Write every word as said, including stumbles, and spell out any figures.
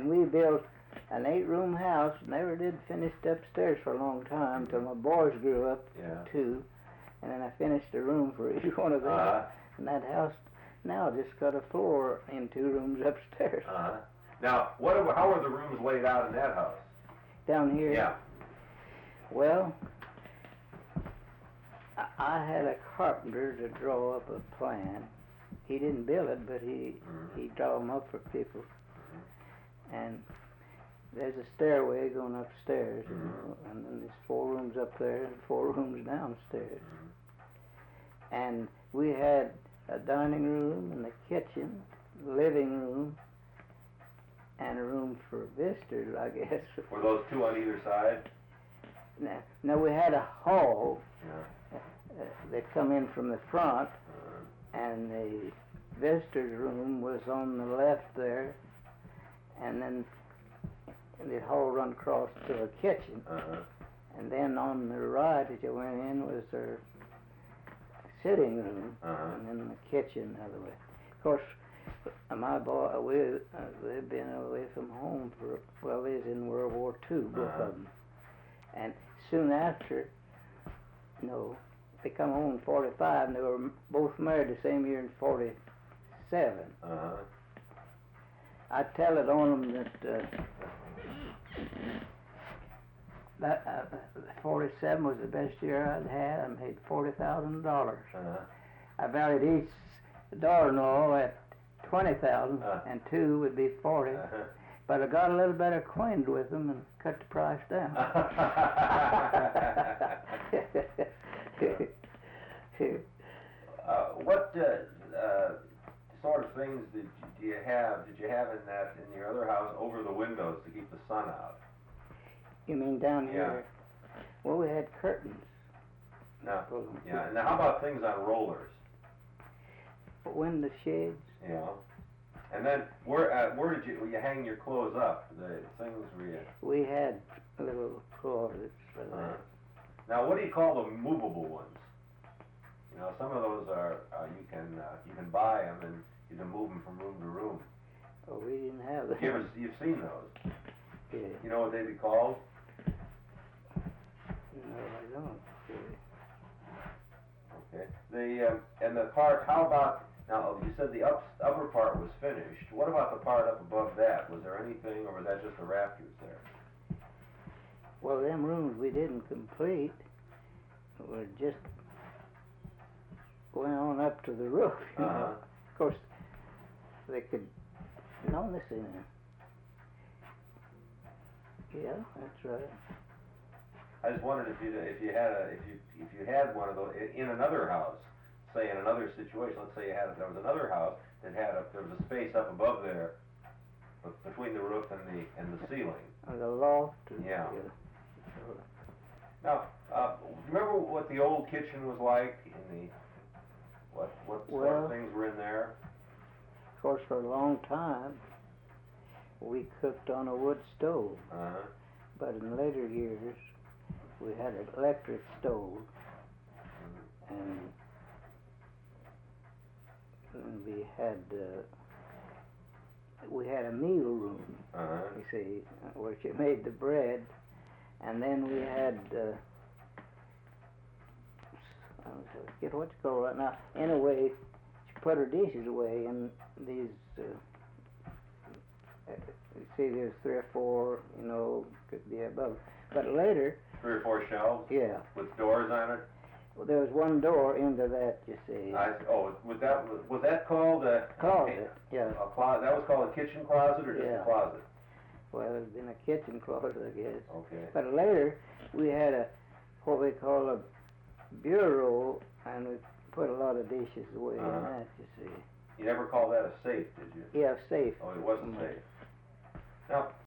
and we built an eight-room house. Never did finish upstairs for a long time till my boys grew up Yeah. too, and then I finished a room for each one of them. Uh-huh. And that house now just got a floor in two rooms upstairs. Uh-huh. Now, what? Are, how are the rooms laid out in that house? Down here. Yeah. Well, I, I had a carpenter to draw up a plan. He didn't build it, but he Mm-hmm. he draw them up for people. And there's a stairway going upstairs, you Mhm. know, and then there's four rooms up there and four rooms downstairs. Mhm. And we had a dining room and a kitchen, living room, and a room for visitors, I guess. Were those two on either side? Now, now we had a hall Yeah. uh, that come in from the front, Uh, and the visitors room was on the left there, and then the hall run across to the kitchen, uh-huh. and then on the right as you went in was their sitting room, Uh-huh. and then the kitchen the other way. Of course, uh, my boy, we, uh, they've been away from home for, well, they was in World War Two, both Uh-huh. of them. And soon after, you know, they come home in forty-five, and they were m- both married the same year in forty-seven. Uh-huh. I tell it on them that uh, that uh, forty-seven was the best year I'd had. I made forty thousand dollars. Uh-huh. I valued each daughter-in-law at twenty thousand, Uh. and two would be forty. Uh-huh. But I got a little better acquainted with them and cut the price down. uh, what uh, uh, sort of things did you, do you have? Did you have in that in your other house over the windows to keep the sun out? You mean down Yeah. here? Well, we had curtains. No. Put 'em- Yeah. And now, how about things on rollers? Window shades. You know. And then where uh, where did you you hang your clothes up? The things where you. We had little closets for that. Uh, now, what do you call the movable ones? You know, some of those are uh, you can uh, you can buy them and you can move them from room to room. Oh, we didn't have that. You ever, you've seen those? Yeah. You know what they'd be called? No, I don't. really. Okay. The um, and the part. How about now? You said the up, upper part was finished. What about the part up above that? Was there anything, or was that just the rafters there? Well, them rooms we didn't complete. Were just going on up to the roof. You Uh-huh. know. Of course, they could. No, listen. Yeah, that's right. I just wondered if you if you had a if you if you had one of those in in another house, say in another situation. Let's say you had there was another house that had a there was a space up above there, be- between the roof and the and the ceiling. On the loft. and- Yeah. Now, uh, remember what the old kitchen was like in the what what sort Well- of things were in there? Of course, for a long time, we cooked on a wood stove. Uh-huh. But in later years, we had an electric stove, and, and we had uh, we had a meal room. Uh-huh. You see, where she made the bread, and then we had uh, I forget what you call it now. Anyway, she put her dishes away in these. Uh, you see, there's three or four, you know, could be above. But later, Three or four shelves yeah, with doors on it. well, there was one door into that. You see, I, oh, was that was that called a closet. Yeah. A closet. That was called a kitchen closet or just Yeah. a closet? Well, it'd been a kitchen closet, I guess. Okay. But later, we had a what we call a bureau, and we put a lot of dishes away Uh-huh. in that. You see. You never called that a safe, did you? Yeah, safe. Oh, it wasn't Mhm. safe. Now,